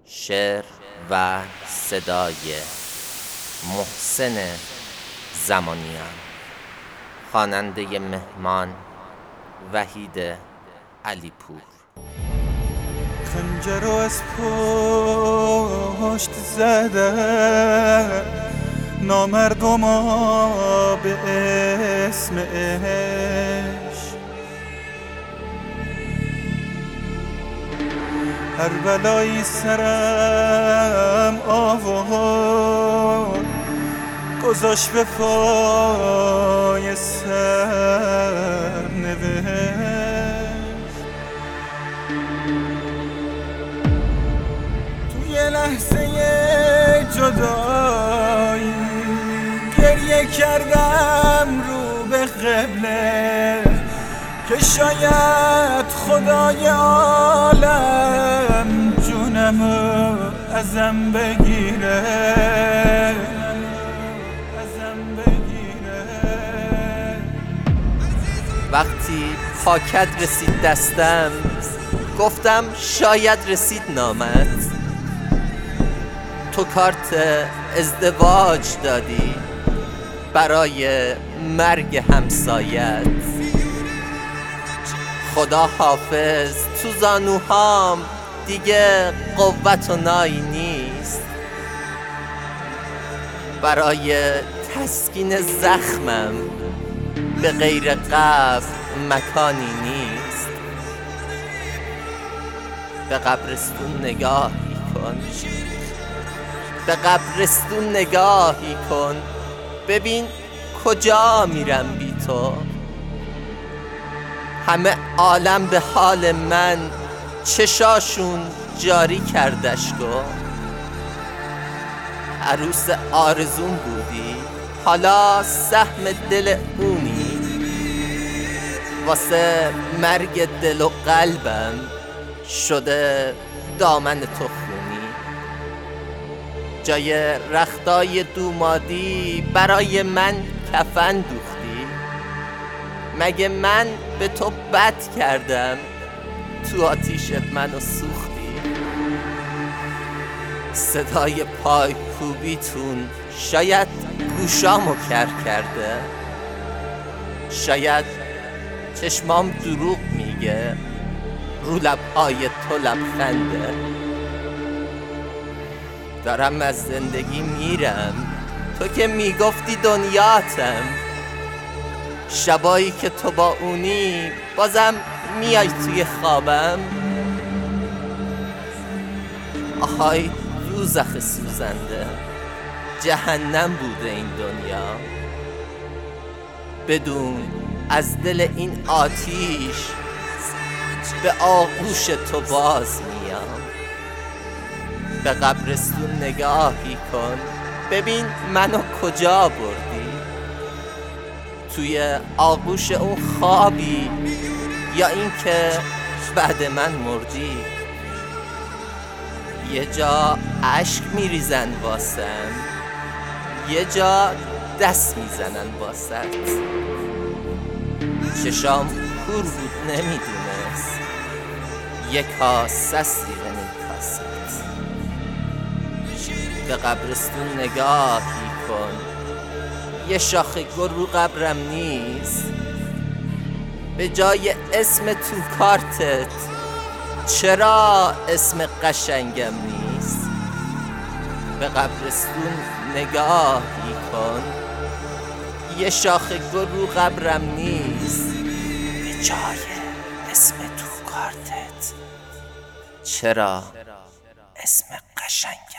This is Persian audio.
شعر و صدای محسن زمانیان، خواننده مهمان وحید علیپور. خنجر رو از پشت زدن نامردما به اسم عشق، هر بلایی سرم آورد گذاشت به پای سر نوشت. توی لحظه جدایی گریه کردم رو به قبله که شاید خدای عالم جونمو ازم بگیره. وقتی پاکت رسید دستم گفتم شاید رسید نامت. تو کارت ازدواج دادی برای مرگ همسایت. خدا حافظ، تو زانوهام دیگه قوت و نایی نیست. برای تسکین زخمم به غیر قبر مکانی نیست. به قبرستون نگاهی کن، به قبرستون نگاهی کن، ببین کجا میرم بی تو. همه عالم به حال من چشاشون جاری کردش گو. عروس آرزون بودی، حالا سهم دل اونی. واسه مرگ دل و قلبم شده دامن تو خونی. جای رختای دومادی برای من کفن دوختی. مگه من به تو بد کردم تو آتیشت منو سوختی؟ صدای پای کوبیتون شاید گوشامو کر کرده، شاید چشمام دروغ میگه، رو لبهای تو لبخنده. دارم از زندگی میرم، تو که میگفتی دنیاتم. شبایی که تو با اونی بازم میای توی خوابم. آهای دوزخ سوزنده، جهنم بوده این دنیا. بدون از دل این آتیش به آغوش تو باز میام. به قبرستون نگاهی کن، ببین منو کجا بردی. توی آغوش اون خوابی یا این که بعد من مردی؟ یه جا اشک میریزن واسم، یه جا دست میزنن واسط. چشام کور بود نمیدونست، یک کاسه سیغ نمیخواست. به قبرستون نگاهی کن، یه شاخه گل رو قبرم نیست. به جای اسم تو کارتت چرا اسم قشنگم نیست؟ به قبرستون نگاهی کن، یه شاخه گل رو قبرم نیست. به جای اسم تو کارتت چرا اسم قشنگ